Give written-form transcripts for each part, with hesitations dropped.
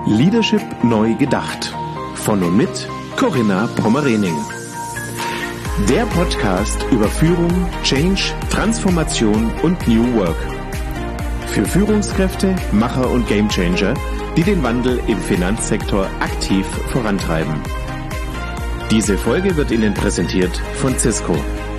Leadership neu gedacht. Von und mit Corinna Pommerening. Der Podcast über Führung, Change, Transformation und New Work. Für Führungskräfte, Macher und Gamechanger, die den Wandel im Finanzsektor aktiv vorantreiben. Diese Folge wird Ihnen präsentiert von Cisco.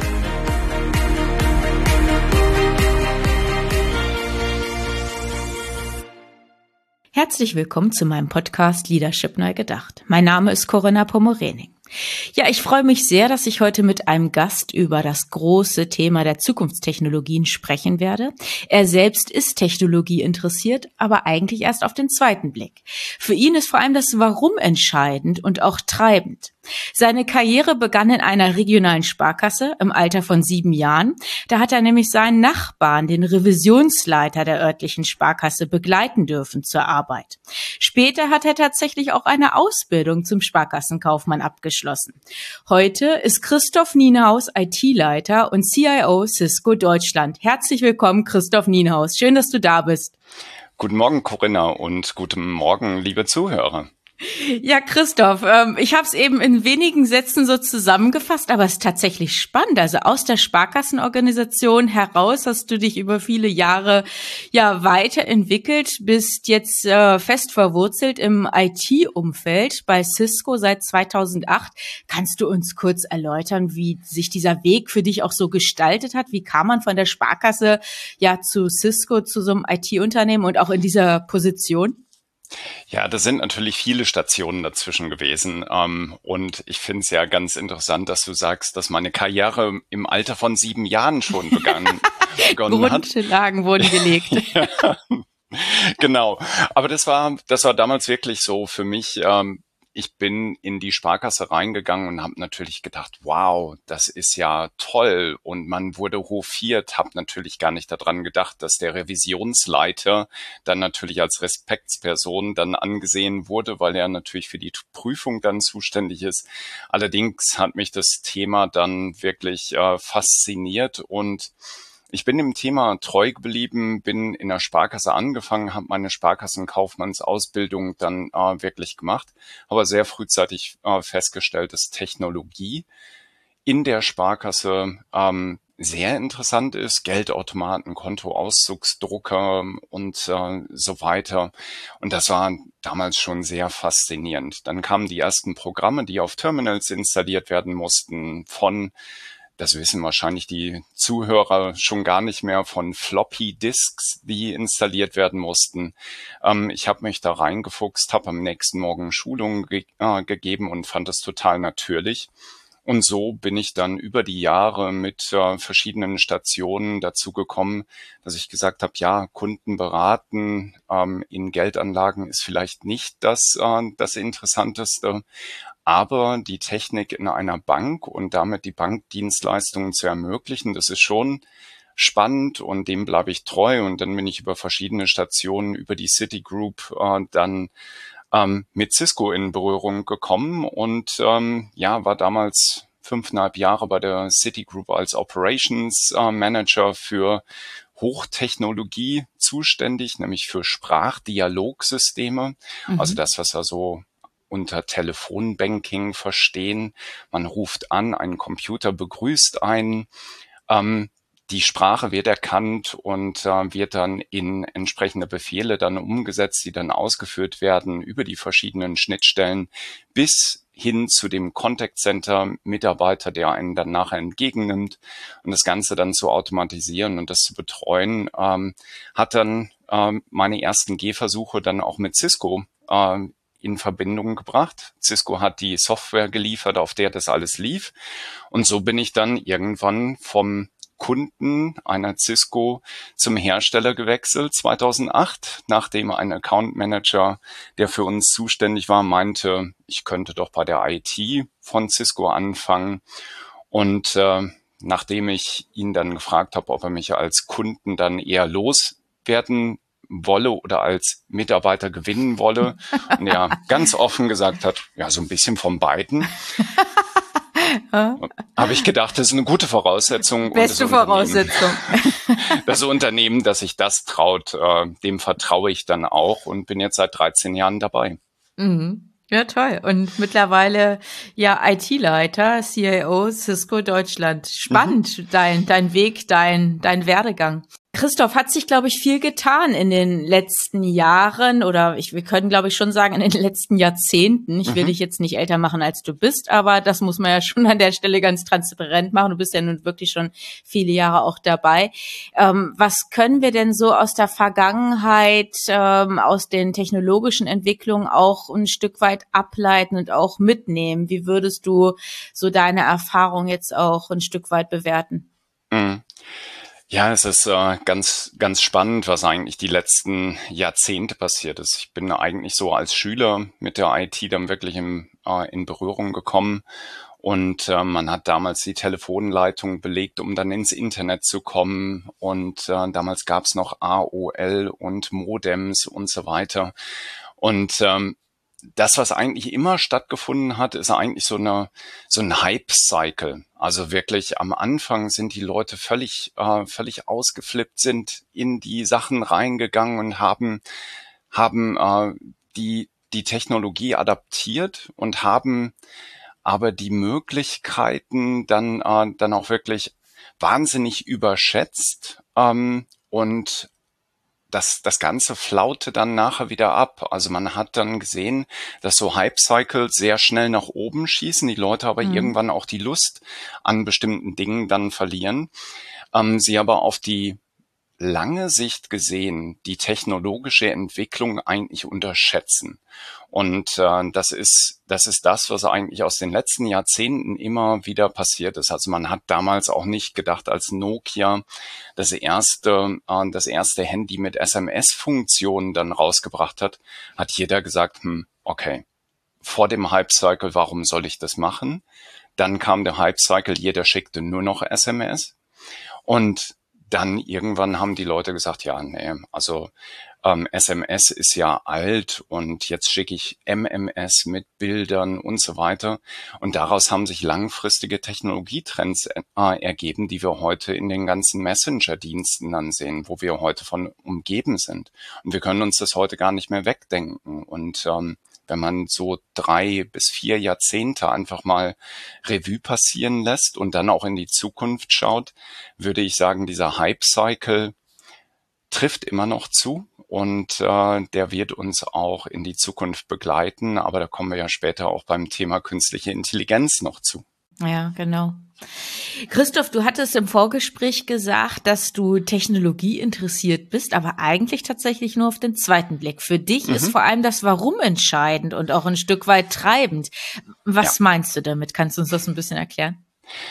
Herzlich willkommen zu meinem Podcast Leadership neu gedacht. Mein Name ist Corinna Pommerening. Ja, ich freue mich sehr, dass ich heute mit einem Gast über das große Thema der Zukunftstechnologien sprechen werde. Er selbst ist Technologie interessiert, aber eigentlich erst auf den zweiten Blick. Für ihn ist vor allem das Warum entscheidend und auch treibend. Seine Karriere begann in einer regionalen Sparkasse im Alter von 7 Jahren. Da hat er nämlich seinen Nachbarn, den Revisionsleiter der örtlichen Sparkasse, begleiten dürfen zur Arbeit. Später hat er tatsächlich auch eine Ausbildung zum Sparkassenkaufmann abgeschlossen. Heute ist Christoph Nienhaus IT-Leiter und CIO Cisco Deutschland. Herzlich willkommen, Christoph Nienhaus. Schön, dass du da bist. Guten Morgen, Corinna, und guten Morgen, liebe Zuhörer. Ja, Christoph, ich habe es eben in wenigen Sätzen so zusammengefasst, aber es ist tatsächlich spannend. Also aus der Sparkassenorganisation heraus hast du dich über viele Jahre ja weiterentwickelt, bist jetzt fest verwurzelt im IT-Umfeld bei Cisco seit 2008. Kannst du uns kurz erläutern, wie sich dieser Weg für dich auch so gestaltet hat? Wie kam man von der Sparkasse ja zu Cisco, zu so einem IT-Unternehmen und auch in dieser Position? Ja, das sind natürlich viele Stationen dazwischen gewesen. Und ich finde es ja ganz interessant, dass du sagst, dass meine Karriere im Alter von 7 Jahren schon begonnen hat. Grundlagen wurden gelegt. Ja, genau. Aber das war damals wirklich so für mich. Ich bin in die Sparkasse reingegangen und habe natürlich gedacht, wow, das ist ja toll. Und man wurde hofiert, habe natürlich gar nicht daran gedacht, dass der Revisionsleiter dann natürlich als Respektsperson dann angesehen wurde, weil er natürlich für die Prüfung dann zuständig ist. Allerdings hat mich das Thema dann wirklich fasziniert und ich bin dem Thema treu geblieben, bin in der Sparkasse angefangen, habe meine Sparkassenkaufmannsausbildung dann wirklich gemacht, aber sehr frühzeitig festgestellt, dass Technologie in der Sparkasse sehr interessant ist, Geldautomaten, Kontoauszugsdrucker und so weiter. Und das war damals schon sehr faszinierend. Dann kamen die ersten Programme, die auf Terminals installiert werden mussten, das wissen wahrscheinlich die Zuhörer schon gar nicht mehr, von Floppy Disks, die installiert werden mussten. Ich habe mich da reingefuchst, habe am nächsten Morgen Schulungen gegeben und fand das total natürlich. Und so bin ich dann über die Jahre mit verschiedenen Stationen dazu gekommen, dass ich gesagt habe, ja, Kunden beraten in Geldanlagen ist vielleicht nicht das Interessanteste. Aber die Technik in einer Bank und damit die Bankdienstleistungen zu ermöglichen, das ist schon spannend und dem bleibe ich treu. Und dann bin ich über verschiedene Stationen, über die Citigroup dann mit Cisco in Berührung gekommen und war damals 5,5 Jahre bei der Citigroup als Operations Manager für Hochtechnologie zuständig, nämlich für Sprachdialogsysteme. Also das, was wir so unter Telefonbanking verstehen. Man ruft an, ein Computer begrüßt einen. Die Sprache wird erkannt und wird dann in entsprechende Befehle dann umgesetzt, die dann ausgeführt werden über die verschiedenen Schnittstellen bis hin zu dem Contact Center Mitarbeiter, der einen dann nachher entgegennimmt und das Ganze dann zu automatisieren und das zu betreuen, hat dann meine ersten Gehversuche dann auch mit Cisco in Verbindung gebracht. Cisco hat die Software geliefert, auf der das alles lief. Und so bin ich dann irgendwann vom Kunden einer Cisco zum Hersteller gewechselt, 2008, nachdem ein Account Manager, der für uns zuständig war, meinte, ich könnte doch bei der IT von Cisco anfangen. Und nachdem ich ihn dann gefragt habe, ob er mich als Kunden dann eher loswerden wolle oder als Mitarbeiter gewinnen wolle. Und er ganz offen gesagt hat, ja, so ein bisschen von beiden. Habe ich gedacht, das ist eine gute Voraussetzung. Beste Voraussetzung. Das Unternehmen, das sich das traut, dem vertraue ich dann auch und bin jetzt seit 13 Jahren dabei. Mhm. Ja, toll. Und mittlerweile ja IT-Leiter, CIO Cisco Deutschland. Spannend, dein Weg, dein Werdegang. Christoph, hat sich, glaube ich, viel getan in den letzten Jahren oder wir können, glaube ich, schon sagen, in den letzten Jahrzehnten. Ich will dich jetzt nicht älter machen, als du bist, aber das muss man ja schon an der Stelle ganz transparent machen. Du bist ja nun wirklich schon viele Jahre auch dabei. Was können wir denn so aus der Vergangenheit, aus den technologischen Entwicklungen auch ein Stück weit ableiten und auch mitnehmen? Wie würdest du so deine Erfahrung jetzt auch ein Stück weit bewerten? Ja, es ist ganz, ganz spannend, was eigentlich die letzten Jahrzehnte passiert ist. Ich bin eigentlich so als Schüler mit der IT dann wirklich in Berührung gekommen und man hat damals die Telefonleitung belegt, um dann ins Internet zu kommen und damals gab's noch AOL und Modems und so weiter und das, was eigentlich immer stattgefunden hat, ist eigentlich so ein Hype-Cycle. Also wirklich am Anfang sind die Leute völlig ausgeflippt, sind in die Sachen reingegangen und haben die Technologie adaptiert und haben aber die Möglichkeiten dann auch wirklich wahnsinnig überschätzt und das Ganze flaute dann nachher wieder ab. Also man hat dann gesehen, dass so Hype-Cycles sehr schnell nach oben schießen, die Leute aber irgendwann auch die Lust an bestimmten Dingen dann verlieren. Sie aber auf die lange Sicht gesehen die technologische Entwicklung eigentlich unterschätzen. Und das ist das, was eigentlich aus den letzten Jahrzehnten immer wieder passiert ist. Also man hat damals auch nicht gedacht, als Nokia das erste Handy mit SMS-Funktionen dann rausgebracht hat jeder gesagt, okay, vor dem Hype-Cycle, warum soll ich das machen? Dann kam der Hype-Cycle, jeder schickte nur noch SMS. Und dann irgendwann haben die Leute gesagt, ja, nee, also SMS ist ja alt und jetzt schicke ich MMS mit Bildern und so weiter. Und daraus haben sich langfristige Technologietrends ergeben, die wir heute in den ganzen Messenger-Diensten dann sehen, wo wir heute von umgeben sind. Und wir können uns das heute gar nicht mehr wegdenken. Und wenn man so 3 bis 4 Jahrzehnte einfach mal Revue passieren lässt und dann auch in die Zukunft schaut, würde ich sagen, dieser Hype-Cycle trifft immer noch zu und der wird uns auch in die Zukunft begleiten. Aber da kommen wir ja später auch beim Thema künstliche Intelligenz noch zu. Ja, genau. Christoph, du hattest im Vorgespräch gesagt, dass du Technologie interessiert bist, aber eigentlich tatsächlich nur auf den zweiten Blick. Für dich ist vor allem das Warum entscheidend und auch ein Stück weit treibend. Was meinst du damit? Kannst du uns das ein bisschen erklären?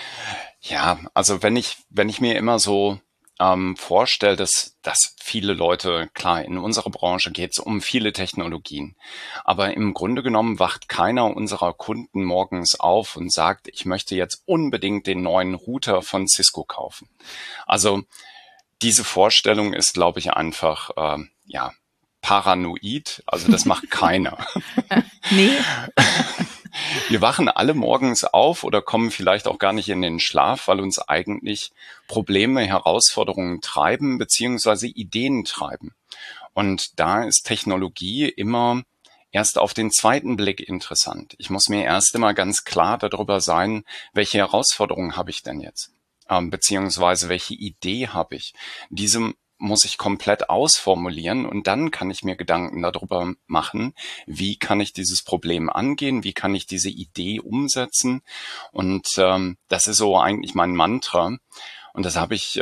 Ja, also wenn ich mir immer so vorstelle, dass viele Leute, klar, in unserer Branche geht es um viele Technologien, aber im Grunde genommen wacht keiner unserer Kunden morgens auf und sagt, ich möchte jetzt unbedingt den neuen Router von Cisco kaufen. Also diese Vorstellung ist, glaube ich, einfach paranoid, also das macht keiner. Nee. Wir wachen alle morgens auf oder kommen vielleicht auch gar nicht in den Schlaf, weil uns eigentlich Probleme, Herausforderungen treiben beziehungsweise Ideen treiben. Und da ist Technologie immer erst auf den zweiten Blick interessant. Ich muss mir erst einmal ganz klar darüber sein, welche Herausforderungen habe ich denn jetzt? Beziehungsweise welche Idee habe ich? Diese muss ich komplett ausformulieren und dann kann ich mir Gedanken darüber machen, wie kann ich dieses Problem angehen, wie kann ich diese Idee umsetzen und das ist so eigentlich mein Mantra und das habe ich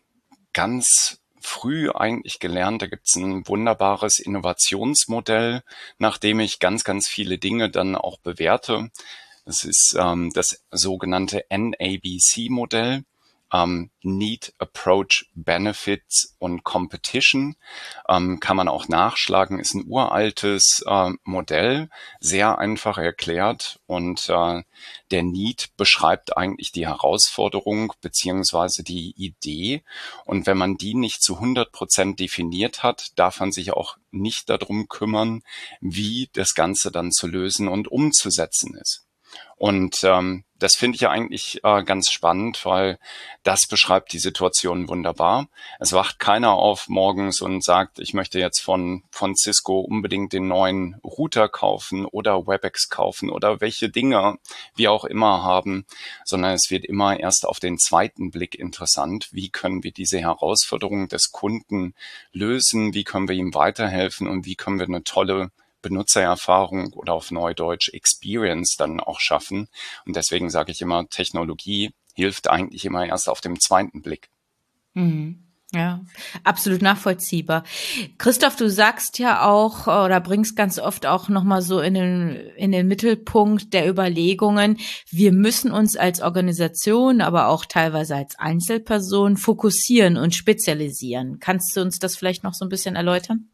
ganz früh eigentlich gelernt. Da gibt es ein wunderbares Innovationsmodell, nach dem ich ganz, ganz viele Dinge dann auch bewerte. Das ist das sogenannte NABC-Modell. Need, Approach, Benefits und Competition kann man auch nachschlagen, ist ein uraltes Modell, sehr einfach erklärt und der Need beschreibt eigentlich die Herausforderung beziehungsweise die Idee und wenn man die nicht zu 100% definiert hat, darf man sich auch nicht darum kümmern, wie das Ganze dann zu lösen und umzusetzen ist. Und das finde ich ja eigentlich ganz spannend, weil das beschreibt die Situation wunderbar. Es wacht keiner auf morgens und sagt, ich möchte jetzt von Cisco unbedingt den neuen Router kaufen oder WebEx kaufen oder welche Dinge wir auch immer haben, sondern es wird immer erst auf den zweiten Blick interessant. Wie können wir diese Herausforderung des Kunden lösen? Wie können wir ihm weiterhelfen und wie können wir eine tolle Benutzererfahrung oder auf Neudeutsch Experience dann auch schaffen. Und deswegen sage ich immer, Technologie hilft eigentlich immer erst auf dem zweiten Blick. Mhm. Ja, absolut nachvollziehbar. Christoph, du sagst ja auch oder bringst ganz oft auch nochmal so in den Mittelpunkt der Überlegungen, wir müssen uns als Organisation, aber auch teilweise als Einzelperson fokussieren und spezialisieren. Kannst du uns das vielleicht noch so ein bisschen erläutern?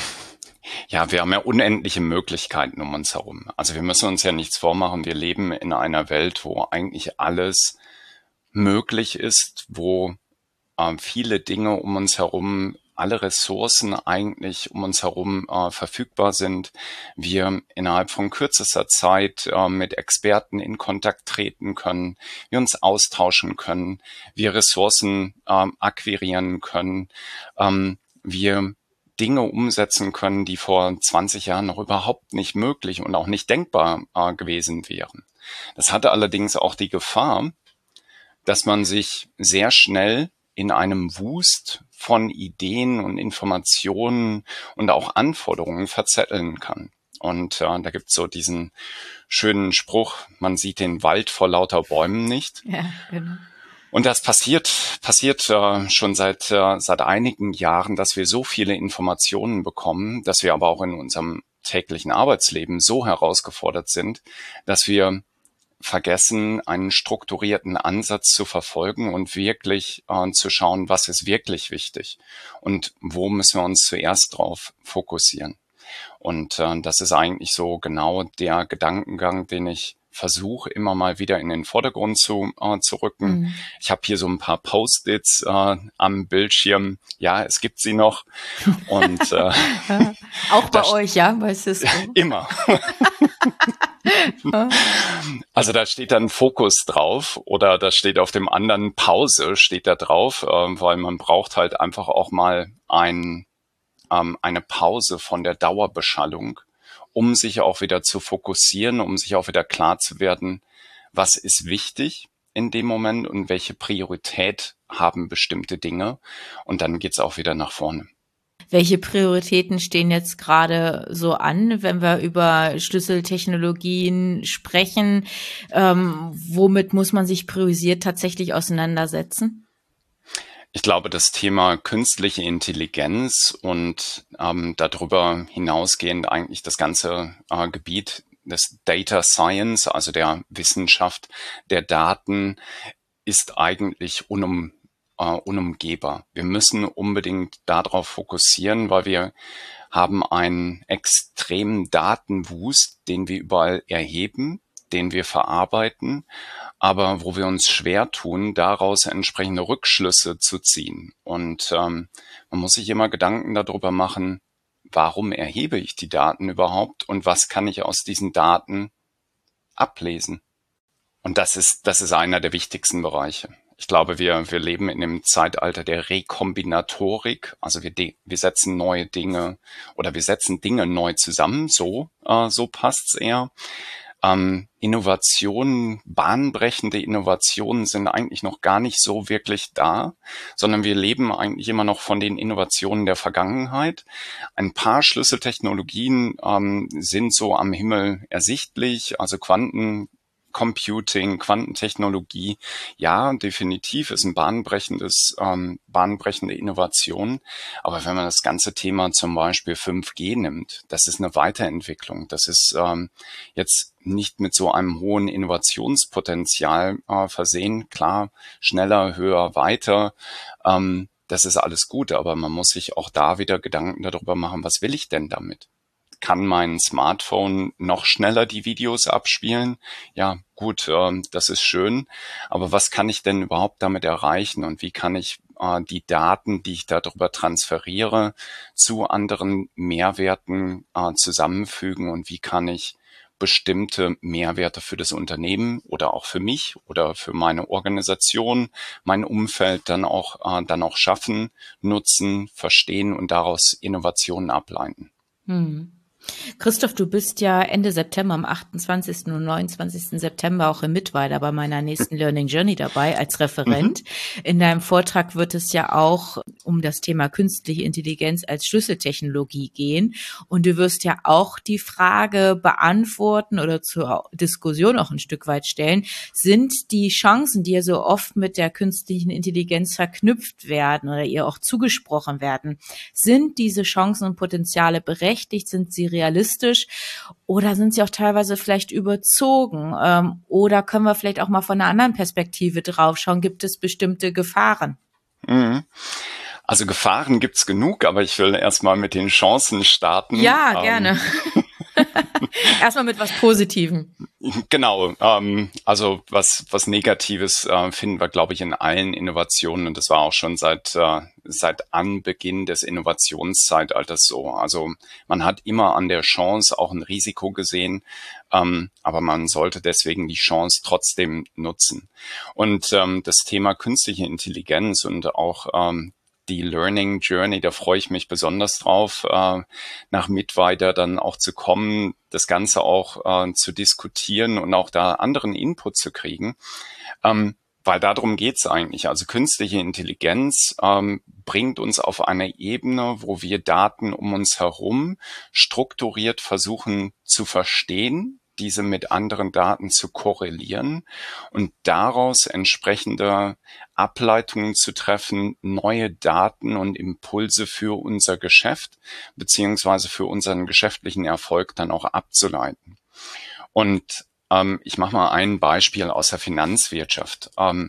Ja, wir haben ja unendliche Möglichkeiten um uns herum. Also wir müssen uns ja nichts vormachen. Wir leben in einer Welt, wo eigentlich alles möglich ist, wo viele Dinge um uns herum, alle Ressourcen eigentlich um uns herum verfügbar sind. Wir innerhalb von kürzester Zeit mit Experten in Kontakt treten können, wir uns austauschen können, wir Ressourcen akquirieren können, wir Dinge umsetzen können, die vor 20 Jahren noch überhaupt nicht möglich und auch nicht denkbar gewesen wären. Das hatte allerdings auch die Gefahr, dass man sich sehr schnell in einem Wust von Ideen und Informationen und auch Anforderungen verzetteln kann. Und da gibt's so diesen schönen Spruch, man sieht den Wald vor lauter Bäumen nicht. Ja, genau. Und das passiert schon seit einigen Jahren, dass wir so viele Informationen bekommen, dass wir aber auch in unserem täglichen Arbeitsleben so herausgefordert sind, dass wir vergessen, einen strukturierten Ansatz zu verfolgen und wirklich zu schauen, was ist wirklich wichtig und wo müssen wir uns zuerst drauf fokussieren. Und das ist eigentlich so genau der Gedankengang, den ich versuche immer mal wieder in den Vordergrund zu rücken. Mhm. Ich habe hier so ein paar Post-its am Bildschirm. Ja, es gibt sie noch. Und auch bei euch, ja, bei Cisco. Immer. Also da steht dann Fokus drauf oder da steht auf dem anderen Pause steht da drauf, weil man braucht halt einfach auch mal eine Pause von der Dauerbeschallung, um sich auch wieder zu fokussieren, um sich auch wieder klar zu werden, was ist wichtig in dem Moment und welche Priorität haben bestimmte Dinge. Und dann geht's auch wieder nach vorne. Welche Prioritäten stehen jetzt gerade so an, wenn wir über Schlüsseltechnologien sprechen? Womit muss man sich priorisiert tatsächlich auseinandersetzen? Ich glaube, das Thema künstliche Intelligenz und darüber hinausgehend eigentlich das ganze Gebiet des Data Science, also der Wissenschaft der Daten, ist eigentlich unumgehbar. Wir müssen unbedingt darauf fokussieren, weil wir haben einen extremen Datenwust, den wir überall erheben, den wir verarbeiten, aber wo wir uns schwer tun, daraus entsprechende Rückschlüsse zu ziehen. Und man muss sich immer Gedanken darüber machen, warum erhebe ich die Daten überhaupt und was kann ich aus diesen Daten ablesen? Und das ist einer der wichtigsten Bereiche. Ich glaube, wir leben in dem Zeitalter der Rekombinatorik. Also wir setzen neue Dinge oder wir setzen Dinge neu zusammen. So passt's eher. Innovationen, bahnbrechende Innovationen sind eigentlich noch gar nicht so wirklich da, sondern wir leben eigentlich immer noch von den Innovationen der Vergangenheit. Ein paar Schlüsseltechnologien sind so am Himmel ersichtlich, also Quantencomputing, Quantentechnologie, ja, definitiv ist ein bahnbrechende Innovation. Aber wenn man das ganze Thema zum Beispiel 5G nimmt, das ist eine Weiterentwicklung. Das ist jetzt nicht mit so einem hohen Innovationspotenzial versehen. Klar, schneller, höher, weiter. Das ist alles gut, aber man muss sich auch da wieder Gedanken darüber machen, was will ich denn damit? Kann mein Smartphone noch schneller die Videos abspielen? Ja, gut, das ist schön. Aber was kann ich denn überhaupt damit erreichen? Und wie kann ich die Daten, die ich darüber transferiere, zu anderen Mehrwerten zusammenfügen? Und wie kann ich bestimmte Mehrwerte für das Unternehmen oder auch für mich oder für meine Organisation, mein Umfeld dann auch schaffen, nutzen, verstehen und daraus Innovationen ableiten. Christoph, du bist ja Ende September, am 28. und 29. September auch in Mittweida bei meiner nächsten Learning Journey dabei als Referent. In deinem Vortrag wird es ja auch um das Thema künstliche Intelligenz als Schlüsseltechnologie gehen. Und du wirst ja auch die Frage beantworten oder zur Diskussion auch ein Stück weit stellen, sind die Chancen, die ja so oft mit der künstlichen Intelligenz verknüpft werden oder ihr auch zugesprochen werden, sind diese Chancen und Potenziale berechtigt? Sind sie realistisch oder sind sie auch teilweise vielleicht überzogen? Oder können wir vielleicht auch mal von einer anderen Perspektive draufschauen? Gibt es bestimmte Gefahren? Also Gefahren gibt's genug, aber ich will erstmal mit den Chancen starten. Ja, gerne. Erstmal mit was Positivem. Genau, also was Negatives finden wir, glaube ich, in allen Innovationen, und das war auch schon seit Anbeginn des Innovationszeitalters so. Also man hat immer an der Chance auch ein Risiko gesehen, aber man sollte deswegen die Chance trotzdem nutzen. Und das Thema künstliche Intelligenz und auch die Learning Journey, da freue ich mich besonders drauf, nach Mittweida dann auch zu kommen, das Ganze auch zu diskutieren und auch da anderen Input zu kriegen, weil darum geht's eigentlich. Also künstliche Intelligenz bringt uns auf eine Ebene, wo wir Daten um uns herum strukturiert versuchen zu verstehen, diese mit anderen Daten zu korrelieren und daraus entsprechende Ableitungen zu treffen, neue Daten und Impulse für unser Geschäft beziehungsweise für unseren geschäftlichen Erfolg dann auch abzuleiten. Und ich mache mal ein Beispiel aus der Finanzwirtschaft.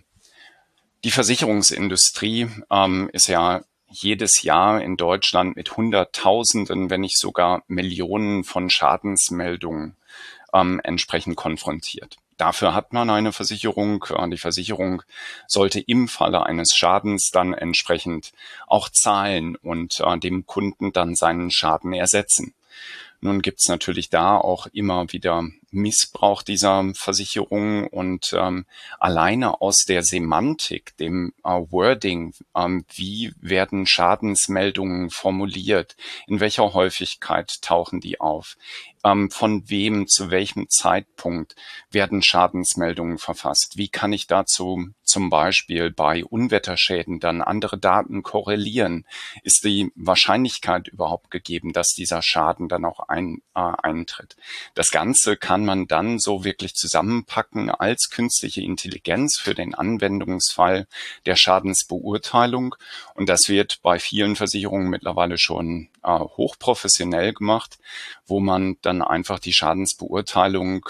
Die Versicherungsindustrie ist ja jedes Jahr in Deutschland mit Hunderttausenden, wenn nicht sogar Millionen von Schadensmeldungen entsprechend konfrontiert. Dafür hat man eine Versicherung. Die Versicherung sollte im Falle eines Schadens dann entsprechend auch zahlen und dem Kunden dann seinen Schaden ersetzen. Nun gibt's natürlich da auch immer wieder Missbrauch dieser Versicherung und alleine aus der Semantik, dem Wording, wie werden Schadensmeldungen formuliert, in welcher Häufigkeit tauchen die auf, von wem, zu welchem Zeitpunkt werden Schadensmeldungen verfasst, wie kann ich dazu zum Beispiel bei Unwetterschäden dann andere Daten korrelieren, ist die Wahrscheinlichkeit überhaupt gegeben, dass dieser Schaden dann auch eintritt. Das Ganze kann man dann so wirklich zusammenpacken als künstliche Intelligenz für den Anwendungsfall der Schadensbeurteilung. Und das wird bei vielen Versicherungen mittlerweile schon hochprofessionell gemacht, wo man dann einfach die Schadensbeurteilung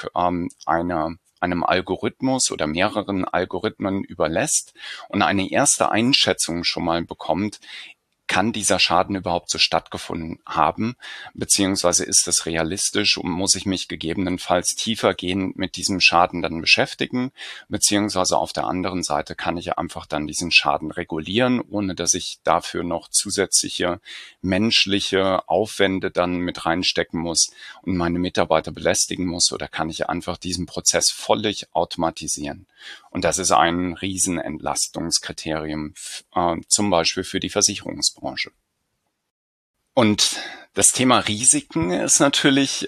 einem Algorithmus oder mehreren Algorithmen überlässt und eine erste Einschätzung schon mal bekommt, kann dieser Schaden überhaupt so stattgefunden haben, beziehungsweise ist es realistisch und muss ich mich gegebenenfalls tiefergehend mit diesem Schaden dann beschäftigen, beziehungsweise auf der anderen Seite kann ich einfach dann diesen Schaden regulieren, ohne dass ich dafür noch zusätzliche menschliche Aufwände dann mit reinstecken muss und meine Mitarbeiter belästigen muss, oder kann ich einfach diesen Prozess völlig automatisieren. Und das ist ein Riesenentlastungskriterium, zum Beispiel für die Versicherungsbranche. Und das Thema Risiken ist natürlich,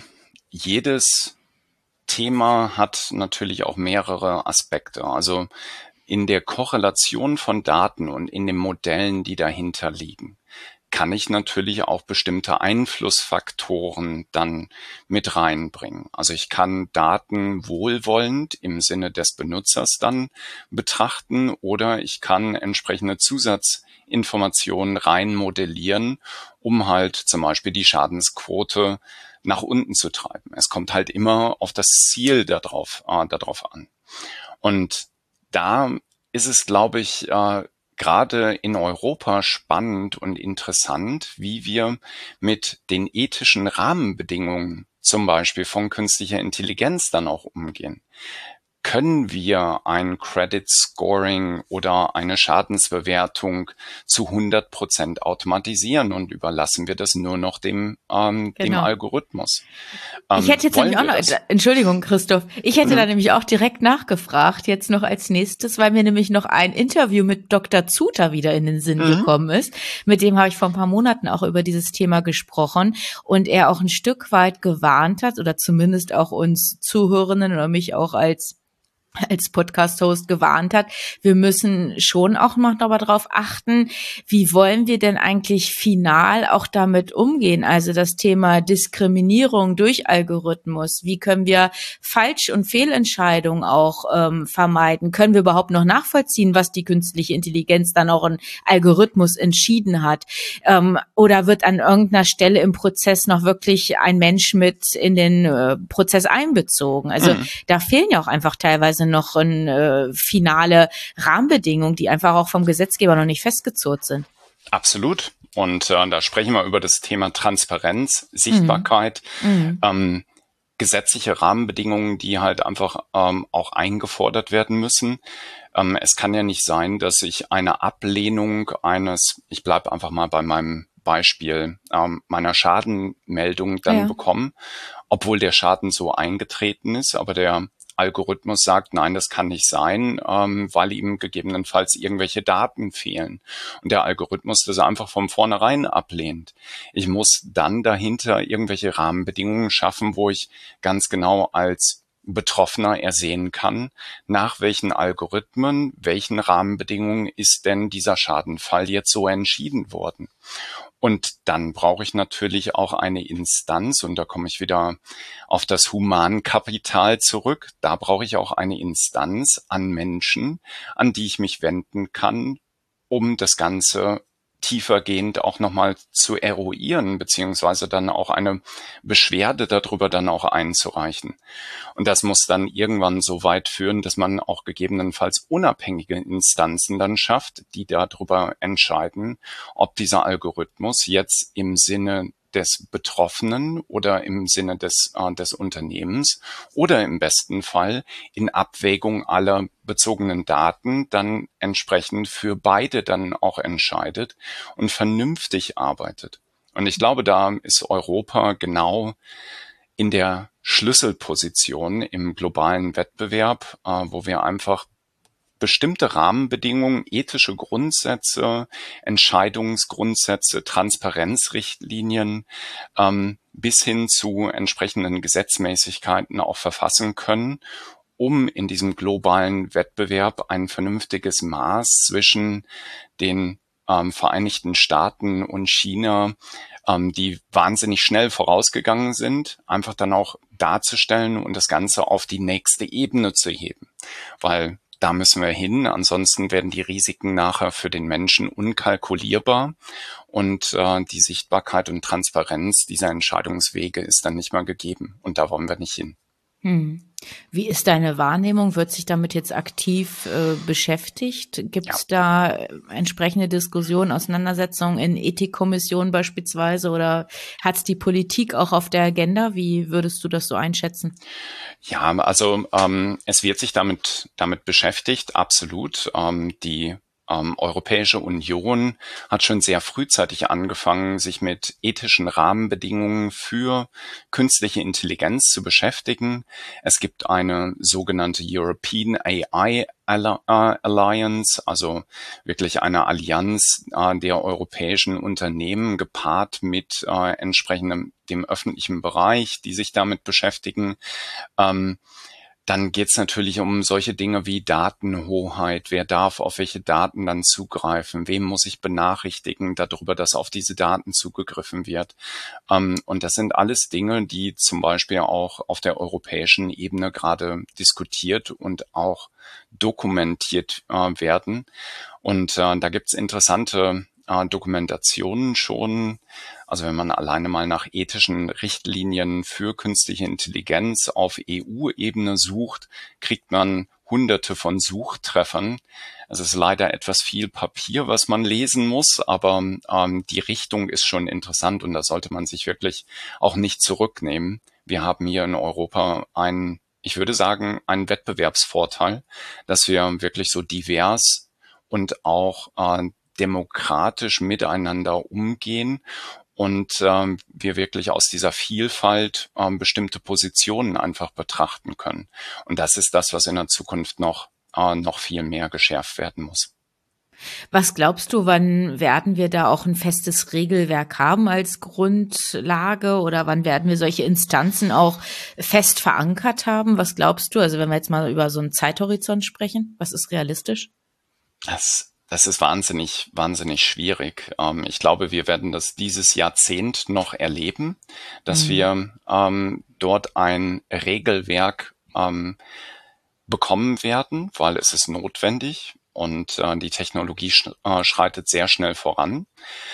jedes Thema hat natürlich auch mehrere Aspekte. Also in der Korrelation von Daten und in den Modellen, die dahinter liegen, kann ich natürlich auch bestimmte Einflussfaktoren dann mit reinbringen. Also ich kann Daten wohlwollend im Sinne des Benutzers dann betrachten oder ich kann entsprechende Zusatzinformationen rein modellieren, um halt zum Beispiel die Schadensquote nach unten zu treiben. Es kommt halt immer auf das Ziel darauf an. Und da ist es, glaube ich, gerade in Europa spannend und interessant, wie wir mit den ethischen Rahmenbedingungen zum Beispiel von künstlicher Intelligenz dann auch umgehen. können wir ein Credit Scoring oder eine Schadensbewertung zu 100% automatisieren und überlassen wir das nur noch dem Algorithmus? Ich hätte jetzt nämlich auch noch, Entschuldigung, Christoph, ich hätte da nämlich auch direkt nachgefragt, jetzt noch als nächstes, weil mir nämlich noch ein Interview mit Dr. Zuter wieder in den Sinn gekommen ist. Mit dem habe ich vor ein paar Monaten auch über dieses Thema gesprochen und er auch ein Stück weit gewarnt hat oder zumindest auch uns Zuhörenden oder mich auch als Podcast-Host gewarnt hat, wir müssen schon auch noch darauf achten, wie wollen wir denn eigentlich final auch damit umgehen? Also das Thema Diskriminierung durch Algorithmus. Wie können wir Falsch- und Fehlentscheidungen auch vermeiden? Können wir überhaupt noch nachvollziehen, was die künstliche Intelligenz dann auch ein Algorithmus entschieden hat? Oder wird an irgendeiner Stelle im Prozess noch wirklich ein Mensch mit in den Prozess einbezogen? Also da fehlen ja auch einfach teilweise noch finale Rahmenbedingungen, die einfach auch vom Gesetzgeber noch nicht festgezurrt sind. Absolut. Und da sprechen wir über das Thema Transparenz, Sichtbarkeit, gesetzliche Rahmenbedingungen, die halt einfach auch eingefordert werden müssen. Es kann ja nicht sein, dass ich eine Ablehnung ich bleibe einfach mal bei meinem Beispiel, meiner Schadenmeldung dann bekomme, obwohl der Schaden so eingetreten ist, aber der Algorithmus sagt, nein, das kann nicht sein, weil ihm gegebenenfalls irgendwelche Daten fehlen. Und der Algorithmus das einfach von vornherein ablehnt. Ich muss dann dahinter irgendwelche Rahmenbedingungen schaffen, wo ich ganz genau als Betroffener ersehen kann, nach welchen Algorithmen, welchen Rahmenbedingungen ist denn dieser Schadenfall jetzt so entschieden worden. Und dann brauche ich natürlich auch eine Instanz, und da komme ich wieder auf das Humankapital zurück. Da brauche ich auch eine Instanz an Menschen, an die ich mich wenden kann, um das Ganze tiefergehend auch nochmal zu eruieren, beziehungsweise dann auch eine Beschwerde darüber dann auch einzureichen. Und das muss dann irgendwann so weit führen, dass man auch gegebenenfalls unabhängige Instanzen dann schafft, die darüber entscheiden, ob dieser Algorithmus jetzt im Sinne des Betroffenen oder im Sinne des Unternehmens oder im besten Fall in Abwägung aller bezogenen Daten dann entsprechend für beide dann auch entscheidet und vernünftig arbeitet. Und ich glaube, da ist Europa genau in der Schlüsselposition im globalen Wettbewerb, wo wir einfach bestimmte Rahmenbedingungen, ethische Grundsätze, Entscheidungsgrundsätze, Transparenzrichtlinien bis hin zu entsprechenden Gesetzmäßigkeiten auch verfassen können, um in diesem globalen Wettbewerb ein vernünftiges Maß zwischen den Vereinigten Staaten und China, die wahnsinnig schnell vorausgegangen sind, einfach dann auch darzustellen und das Ganze auf die nächste Ebene zu heben. Weil da müssen wir hin, ansonsten werden die Risiken nachher für den Menschen unkalkulierbar und die Sichtbarkeit und Transparenz dieser Entscheidungswege ist dann nicht mehr gegeben und da wollen wir nicht hin. Wie ist deine Wahrnehmung? Wird sich damit jetzt aktiv beschäftigt? Gibt es da entsprechende Diskussionen, Auseinandersetzungen in Ethikkommissionen beispielsweise oder hat es die Politik auch auf der Agenda? Wie würdest du das so einschätzen? Ja, also es wird sich damit beschäftigt, absolut. Die Europäische Union hat schon sehr frühzeitig angefangen, sich mit ethischen Rahmenbedingungen für künstliche Intelligenz zu beschäftigen. Es gibt eine sogenannte European AI Alliance, also wirklich eine Allianz der europäischen Unternehmen gepaart mit entsprechendem dem öffentlichen Bereich, die sich damit beschäftigen. Dann geht es natürlich um solche Dinge wie Datenhoheit. Wer darf auf welche Daten dann zugreifen? Wem muss ich benachrichtigen darüber, dass auf diese Daten zugegriffen wird? Und das sind alles Dinge, die zum Beispiel auch auf der europäischen Ebene gerade diskutiert und auch dokumentiert werden. Und da gibt es interessante Dokumentationen schon. Also wenn man alleine mal nach ethischen Richtlinien für künstliche Intelligenz auf EU-Ebene sucht, kriegt man Hunderte von Suchtreffern. Es ist leider etwas viel Papier, was man lesen muss, aber die Richtung ist schon interessant und da sollte man sich wirklich auch nicht zurücknehmen. Wir haben hier in Europa ein ich würde sagen, ein Wettbewerbsvorteil, dass wir wirklich so divers und auch demokratisch miteinander umgehen und wir wirklich aus dieser Vielfalt bestimmte Positionen einfach betrachten können. Und das ist das, was in der Zukunft noch viel mehr geschärft werden muss. Was glaubst du, wann werden wir da auch ein festes Regelwerk haben als Grundlage oder wann werden wir solche Instanzen auch fest verankert haben? Was glaubst du? Also wenn wir jetzt mal über so einen Zeithorizont sprechen, was ist realistisch? Das ist wahnsinnig schwierig. Ich glaube, wir werden das dieses Jahrzehnt noch erleben, dass wir dort ein Regelwerk bekommen werden, weil es ist notwendig und die Technologie schreitet sehr schnell voran.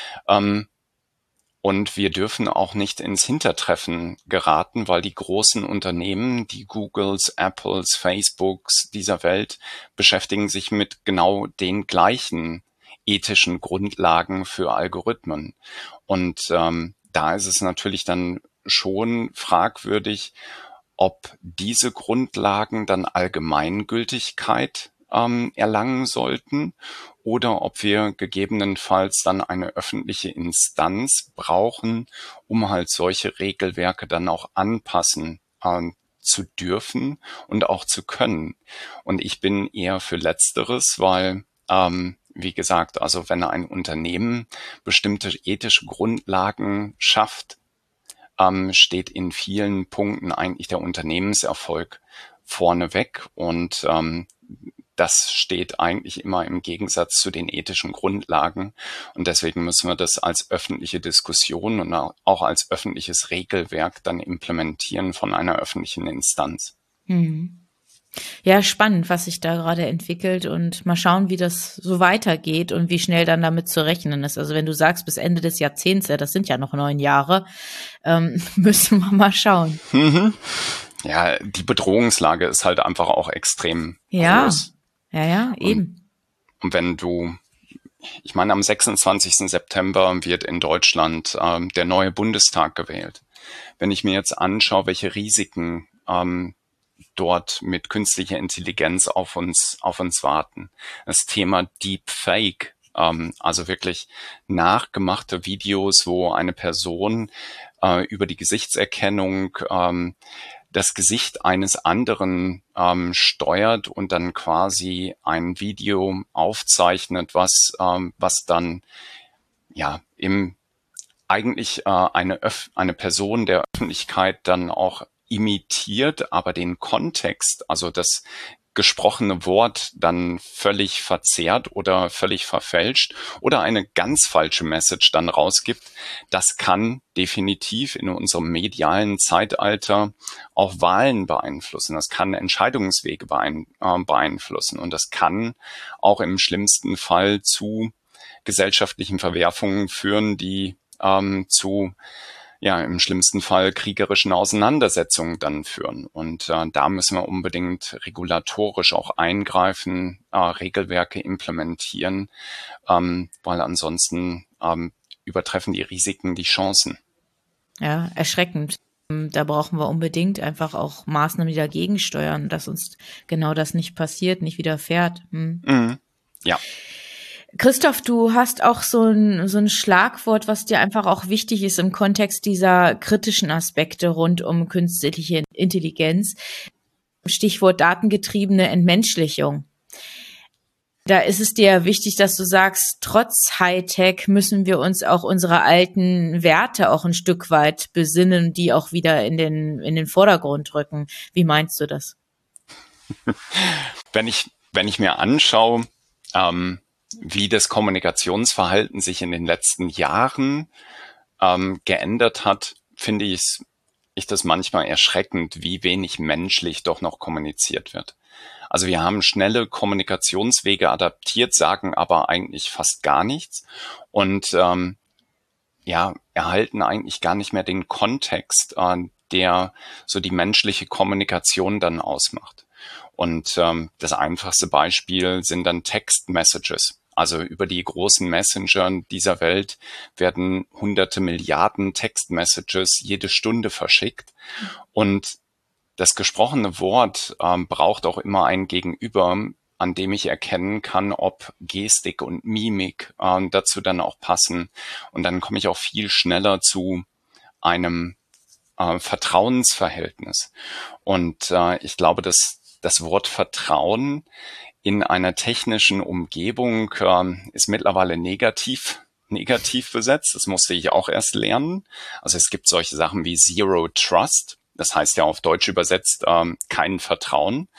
Und wir dürfen auch nicht ins Hintertreffen geraten, weil die großen Unternehmen, die Googles, Apples, Facebooks dieser Welt, beschäftigen sich mit genau den gleichen ethischen Grundlagen für Algorithmen. Und da ist es natürlich dann schon fragwürdig, ob diese Grundlagen dann Allgemeingültigkeit erlangen sollten oder ob wir gegebenenfalls dann eine öffentliche Instanz brauchen, um halt solche Regelwerke dann auch anpassen zu dürfen und auch zu können. Und ich bin eher für Letzteres, weil wie gesagt, also wenn ein Unternehmen bestimmte ethische Grundlagen schafft, steht in vielen Punkten eigentlich der Unternehmenserfolg vorneweg und das steht eigentlich immer im Gegensatz zu den ethischen Grundlagen. Und deswegen müssen wir das als öffentliche Diskussion und auch als öffentliches Regelwerk dann implementieren von einer öffentlichen Instanz. Ja, spannend, was sich da gerade entwickelt und mal schauen, wie das so weitergeht und wie schnell dann damit zu rechnen ist. Also wenn du sagst, bis Ende des Jahrzehnts, ja, das sind ja noch 9 Jahre, müssen wir mal schauen. Ja, die Bedrohungslage ist halt einfach auch extrem groß. Ja, eben. Und wenn ich meine, am 26. September wird in Deutschland der neue Bundestag gewählt. Wenn ich mir jetzt anschaue, welche Risiken dort mit künstlicher Intelligenz auf uns warten. Das Thema Deepfake, also wirklich nachgemachte Videos, wo eine Person über die Gesichtserkennung das Gesicht eines anderen steuert und dann quasi ein Video aufzeichnet, was dann ja eigentlich eine Person der Öffentlichkeit dann auch imitiert, aber den Kontext, also das gesprochene Wort dann völlig verzerrt oder völlig verfälscht oder eine ganz falsche Message dann rausgibt, das kann definitiv in unserem medialen Zeitalter auch Wahlen beeinflussen. Das kann Entscheidungswege beeinflussen und das kann auch im schlimmsten Fall zu gesellschaftlichen Verwerfungen führen, die zu im schlimmsten Fall kriegerischen Auseinandersetzungen dann führen. Und da müssen wir unbedingt regulatorisch auch eingreifen, Regelwerke implementieren, weil ansonsten übertreffen die Risiken die Chancen. Ja, erschreckend. Da brauchen wir unbedingt einfach auch Maßnahmen, die dagegen steuern, dass uns genau das nicht passiert, nicht widerfährt. Ja. Christoph, du hast auch so ein Schlagwort, was dir einfach auch wichtig ist im Kontext dieser kritischen Aspekte rund um künstliche Intelligenz. Stichwort datengetriebene Entmenschlichung. Da ist es dir wichtig, dass du sagst, trotz Hightech müssen wir uns auch unsere alten Werte auch ein Stück weit besinnen, die auch wieder in den Vordergrund rücken. Wie meinst du das? Wenn ich mir anschaue, wie das Kommunikationsverhalten sich in den letzten Jahren geändert hat, finde ich das manchmal erschreckend, wie wenig menschlich doch noch kommuniziert wird. Also wir haben schnelle Kommunikationswege adaptiert, sagen aber eigentlich fast gar nichts und erhalten eigentlich gar nicht mehr den Kontext, der so die menschliche Kommunikation dann ausmacht. Und das einfachste Beispiel sind dann Text-Messages. Also über die großen Messenger dieser Welt werden hunderte Milliarden Text-Messages jede Stunde verschickt. Und das gesprochene Wort braucht auch immer ein Gegenüber, an dem ich erkennen kann, ob Gestik und Mimik dazu dann auch passen. Und dann komme ich auch viel schneller zu einem Vertrauensverhältnis. Und ich glaube, dass das Wort Vertrauen in einer technischen Umgebung ist mittlerweile negativ besetzt. Das musste ich auch erst lernen. Also es gibt solche Sachen wie Zero Trust. Das heißt ja auf Deutsch übersetzt kein Vertrauen.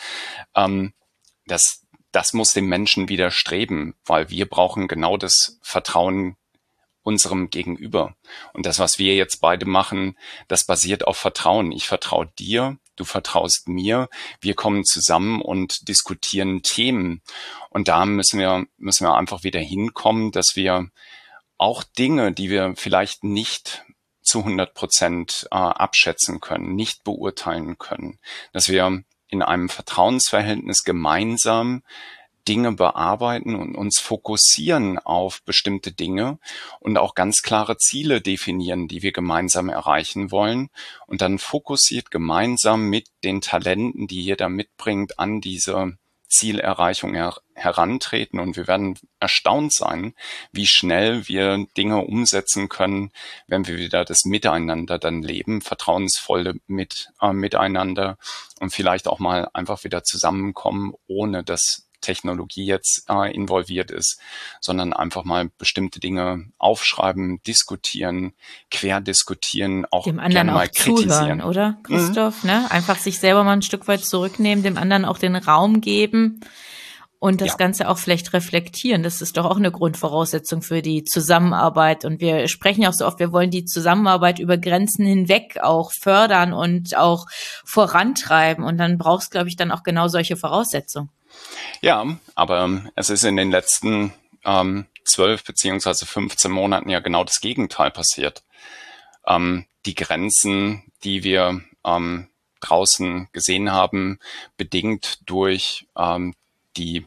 Das muss dem Menschen widerstreben, weil wir brauchen genau das Vertrauen unserem Gegenüber. Und das, was wir jetzt beide machen, das basiert auf Vertrauen. Ich vertraue dir, du vertraust mir, wir kommen zusammen und diskutieren Themen. Und da müssen wir einfach wieder hinkommen, dass wir auch Dinge, die wir vielleicht nicht zu 100% abschätzen können, nicht beurteilen können, dass wir in einem Vertrauensverhältnis gemeinsam Dinge bearbeiten und uns fokussieren auf bestimmte Dinge und auch ganz klare Ziele definieren, die wir gemeinsam erreichen wollen und dann fokussiert gemeinsam mit den Talenten, die jeder mitbringt, an diese Zielerreichung herantreten. Und wir werden erstaunt sein, wie schnell wir Dinge umsetzen können, wenn wir wieder das Miteinander dann leben, vertrauensvolle Miteinander und vielleicht auch mal einfach wieder zusammenkommen, ohne dass Technologie jetzt involviert ist, sondern einfach mal bestimmte Dinge aufschreiben, diskutieren, querdiskutieren, auch dem anderen gerne auch mal kritisieren. Zuhören, oder, Christoph? Ne? Einfach sich selber mal ein Stück weit zurücknehmen, dem anderen auch den Raum geben und das Ganze auch vielleicht reflektieren. Das ist doch auch eine Grundvoraussetzung für die Zusammenarbeit. Und wir sprechen ja auch so oft, wir wollen die Zusammenarbeit über Grenzen hinweg auch fördern und auch vorantreiben. Und dann brauchst, glaube ich, dann auch genau solche Voraussetzungen. Ja, aber es ist in den letzten 12 beziehungsweise 15 Monaten ja genau das Gegenteil passiert. Die Grenzen, die wir draußen gesehen haben, bedingt durch die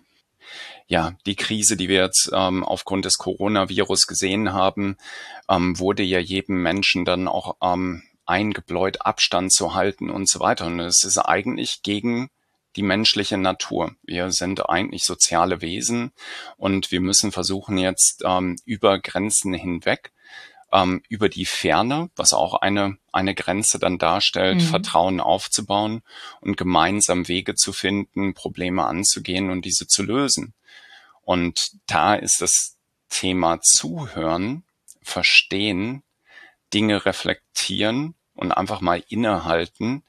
Krise, die wir jetzt aufgrund des Coronavirus gesehen haben, wurde ja jedem Menschen dann auch eingebläut, Abstand zu halten und so weiter. Und es ist eigentlich gegen die menschliche Natur. Wir sind eigentlich soziale Wesen und wir müssen versuchen jetzt über Grenzen hinweg, über die Ferne, was auch eine Grenze dann darstellt, Vertrauen aufzubauen und gemeinsam Wege zu finden, Probleme anzugehen und diese zu lösen. Und da ist das Thema Zuhören, Verstehen, Dinge reflektieren und einfach mal innehalten,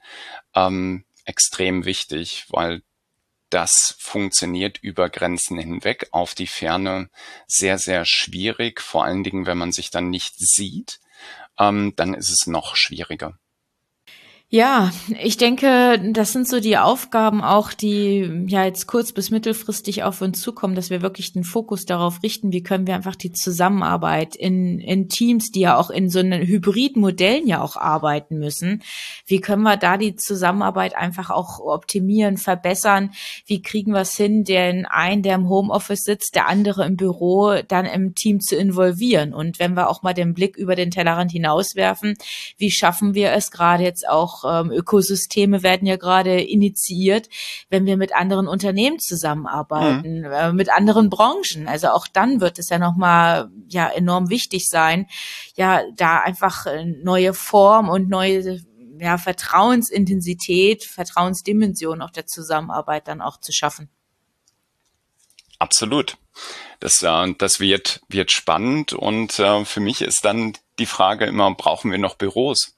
extrem wichtig, weil das funktioniert über Grenzen hinweg, auf die Ferne sehr, sehr schwierig, vor allen Dingen, wenn man sich dann nicht sieht, dann ist es noch schwieriger. Ja, ich denke, das sind so die Aufgaben auch, die ja jetzt kurz- bis mittelfristig auf uns zukommen, dass wir wirklich den Fokus darauf richten, wie können wir einfach die Zusammenarbeit in Teams, die ja auch in so einen Hybridmodellen ja auch arbeiten müssen, wie können wir da die Zusammenarbeit einfach auch optimieren, verbessern, wie kriegen wir es hin, der im Homeoffice sitzt, der andere im Büro, dann im Team zu involvieren. Und wenn wir auch mal den Blick über den Tellerrand hinauswerfen, wie schaffen wir es gerade jetzt auch, Ökosysteme werden ja gerade initiiert, wenn wir mit anderen Unternehmen zusammenarbeiten, mit anderen Branchen. Also auch dann wird es ja nochmal enorm wichtig sein, da einfach neue Form und neue Vertrauensintensität, Vertrauensdimension auch der Zusammenarbeit dann auch zu schaffen. Absolut. Das wird spannend und für mich ist dann die Frage immer, brauchen wir noch Büros?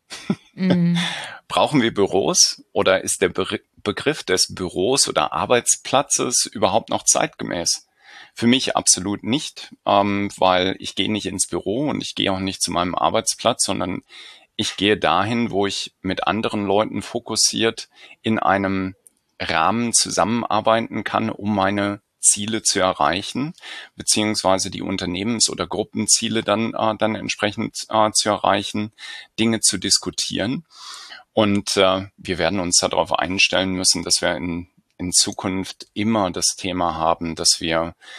Brauchen wir Büros oder ist der Begriff des Büros oder Arbeitsplatzes überhaupt noch zeitgemäß? Für mich absolut nicht, weil ich gehe nicht ins Büro und ich gehe auch nicht zu meinem Arbeitsplatz, sondern ich gehe dahin, wo ich mit anderen Leuten fokussiert in einem Rahmen zusammenarbeiten kann, um meine Ziele zu erreichen, beziehungsweise die Unternehmens- oder Gruppenziele dann entsprechend zu erreichen, Dinge zu diskutieren. Und wir werden uns darauf einstellen müssen, dass wir in Zukunft immer das Thema haben, dass wir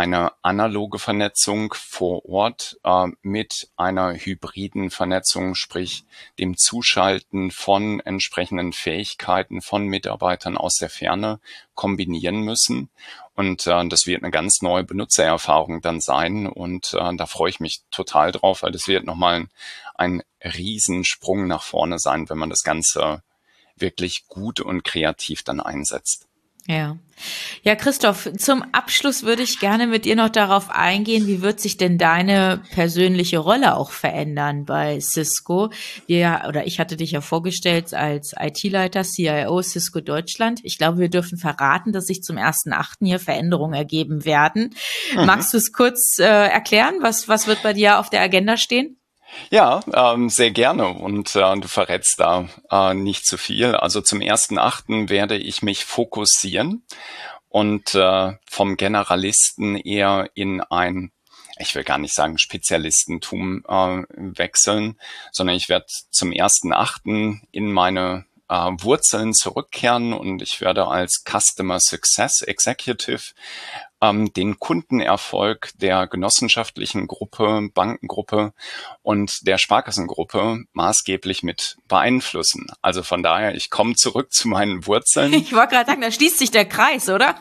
eine analoge Vernetzung vor Ort mit einer hybriden Vernetzung, sprich dem Zuschalten von entsprechenden Fähigkeiten von Mitarbeitern aus der Ferne kombinieren müssen. Und das wird eine ganz neue Benutzererfahrung dann sein. Und da freue ich mich total drauf, weil das wird nochmal ein Riesensprung nach vorne sein, wenn man das Ganze wirklich gut und kreativ dann einsetzt. Ja. Ja, Christoph, zum Abschluss würde ich gerne mit dir noch darauf eingehen, wie wird sich denn deine persönliche Rolle auch verändern bei Cisco? Ich hatte dich ja vorgestellt als IT-Leiter, CIO Cisco Deutschland. Ich glaube, wir dürfen verraten, dass sich zum 1.8. hier Veränderungen ergeben werden. Magst du es kurz erklären? Was wird bei dir auf der Agenda stehen? Ja, sehr gerne und du verrätst da nicht zu viel. Also zum 1.8. werde ich mich fokussieren und vom Generalisten eher in ein, ich will gar nicht sagen Spezialistentum wechseln, sondern ich werde zum 1.8. in meine Wurzeln zurückkehren und ich werde als Customer Success Executive den Kundenerfolg der genossenschaftlichen Gruppe, Bankengruppe und der Sparkassengruppe maßgeblich mit beeinflussen. Also von daher, ich komme zurück zu meinen Wurzeln. Ich wollte gerade sagen, da schließt sich der Kreis, oder?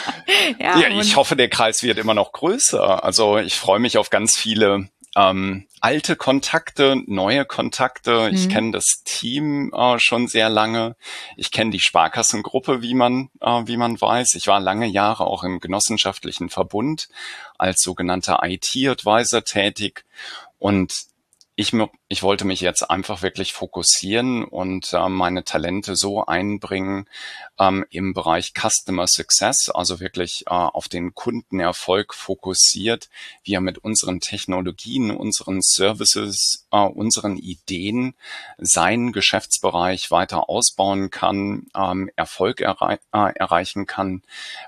Ja, ich hoffe, der Kreis wird immer noch größer. Also ich freue mich auf ganz viele alte Kontakte, neue Kontakte. Ich kenne das Team schon sehr lange. Ich kenne die Sparkassengruppe, wie man weiß. Ich war lange Jahre auch im genossenschaftlichen Verbund als sogenannter IT-Advisor tätig und ich wollte mich jetzt einfach wirklich fokussieren und meine Talente so einbringen im Bereich Customer Success, also wirklich auf den Kundenerfolg fokussiert, wie er mit unseren Technologien, unseren Services, unseren Ideen seinen Geschäftsbereich weiter ausbauen kann, Erfolg erreichen kann,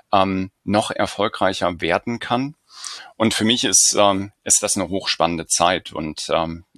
noch erfolgreicher werden kann. Und für mich ist das eine hochspannende Zeit und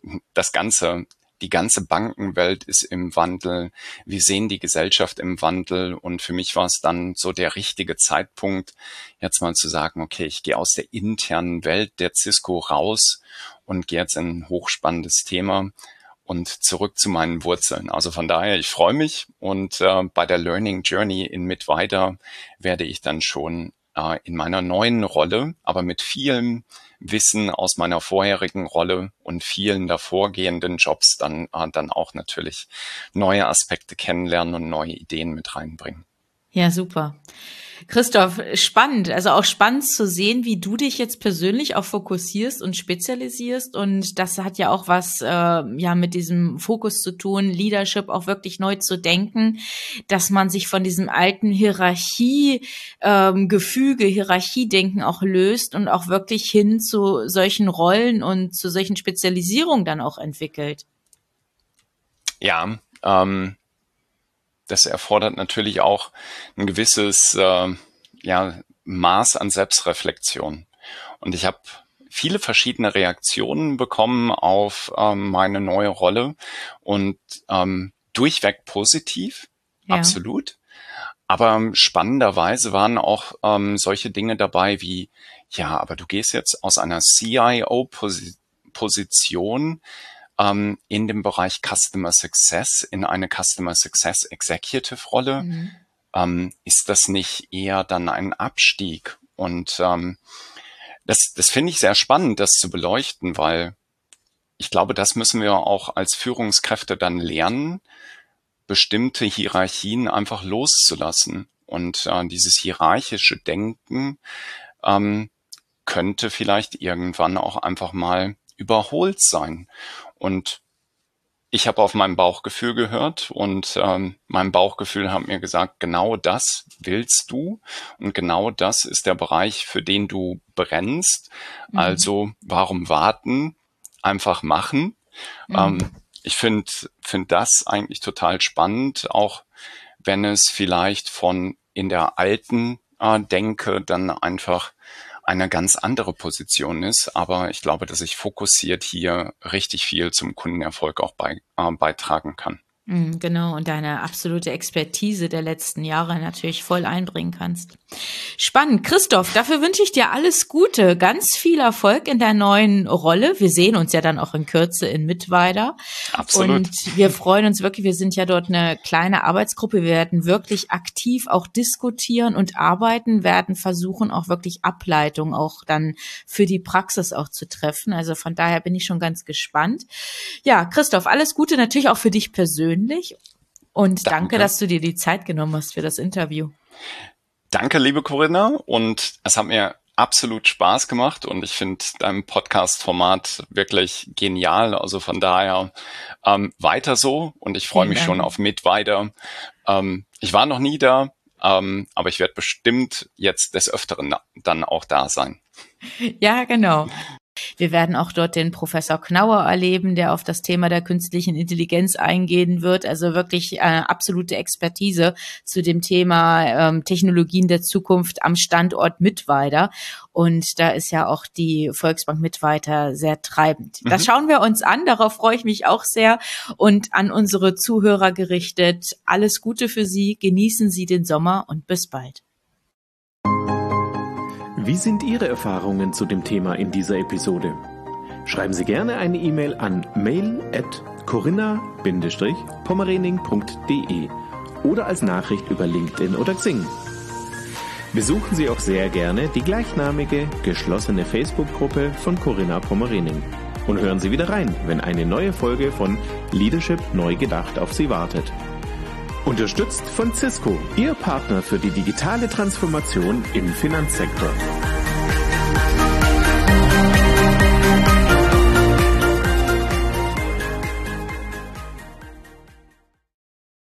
die ganze Bankenwelt ist im Wandel. Wir sehen die Gesellschaft im Wandel und für mich war es dann so der richtige Zeitpunkt, jetzt mal zu sagen, okay, ich gehe aus der internen Welt der Cisco raus und gehe jetzt in ein hochspannendes Thema und zurück zu meinen Wurzeln. Also von daher, ich freue mich und bei der Learning Journey in Mittweida werde ich dann schon in meiner neuen Rolle, aber mit vielem Wissen aus meiner vorherigen Rolle und vielen davorgehenden Jobs dann auch natürlich neue Aspekte kennenlernen und neue Ideen mit reinbringen. Ja, super. Christoph, spannend. Also auch spannend zu sehen, wie du dich jetzt persönlich auch fokussierst und spezialisierst. Und das hat ja auch was mit diesem Fokus zu tun, Leadership auch wirklich neu zu denken, dass man sich von diesem alten Hierarchiedenken auch löst und auch wirklich hin zu solchen Rollen und zu solchen Spezialisierungen dann auch entwickelt. Ja, das erfordert natürlich auch ein gewisses Maß an Selbstreflexion. Und ich habe viele verschiedene Reaktionen bekommen auf meine neue Rolle und durchweg positiv, absolut. Aber spannenderweise waren auch solche Dinge dabei wie, ja, aber du gehst jetzt aus einer CIO-Position in dem Bereich Customer Success in eine Customer Success Executive Rolle. Ist das nicht eher dann ein Abstieg? Und das finde ich sehr spannend, das zu beleuchten, weil ich glaube, das müssen wir auch als Führungskräfte dann lernen, bestimmte Hierarchien einfach loszulassen. Und dieses hierarchische Denken könnte vielleicht irgendwann auch einfach mal überholt sein. Und ich habe auf mein Bauchgefühl gehört und mein Bauchgefühl hat mir gesagt, genau das willst du und genau das ist der Bereich, für den du brennst. Also warum warten? Einfach machen. Ich finde das eigentlich total spannend, auch wenn es vielleicht von in der alten Denke dann einfach eine ganz andere Position ist, aber ich glaube, dass ich fokussiert hier richtig viel zum Kundenerfolg auch beitragen kann. Genau, und deine absolute Expertise der letzten Jahre natürlich voll einbringen kannst. Spannend. Christoph, dafür wünsche ich dir alles Gute, ganz viel Erfolg in der neuen Rolle. Wir sehen uns ja dann auch in Kürze in Mittweida. Absolut. Und wir freuen uns wirklich, wir sind ja dort eine kleine Arbeitsgruppe. Wir werden wirklich aktiv auch diskutieren und arbeiten, werden versuchen, auch wirklich Ableitungen auch dann für die Praxis auch zu treffen. Also von daher bin ich schon ganz gespannt. Ja, Christoph, alles Gute natürlich auch für dich persönlich. Und danke, dass du dir die Zeit genommen hast für das Interview. Danke, liebe Corinna. Und es hat mir absolut Spaß gemacht. Und ich finde dein Podcast-Format wirklich genial. Also von daher weiter so. Und ich freue mich schon auf Mittweida. Ich war noch nie da, aber ich werde bestimmt jetzt des Öfteren dann auch da sein. Ja, genau. Wir werden auch dort den Professor Knauer erleben, der auf das Thema der künstlichen Intelligenz eingehen wird. Also wirklich absolute Expertise zu dem Thema Technologien der Zukunft am Standort Mittweida. Und da ist ja auch die Volksbank Mittweida sehr treibend. Das schauen wir uns an, darauf freue ich mich auch sehr. Und an unsere Zuhörer gerichtet, alles Gute für Sie, genießen Sie den Sommer und bis bald. Wie sind Ihre Erfahrungen zu dem Thema in dieser Episode? Schreiben Sie gerne eine E-Mail an mail@corinna-pommerening.de oder als Nachricht über LinkedIn oder Xing. Besuchen Sie auch sehr gerne die gleichnamige, geschlossene Facebook-Gruppe von Corinna Pommerening. Und hören Sie wieder rein, wenn eine neue Folge von Leadership neu gedacht auf Sie wartet. Unterstützt von Cisco, Ihr Partner für die digitale Transformation im Finanzsektor.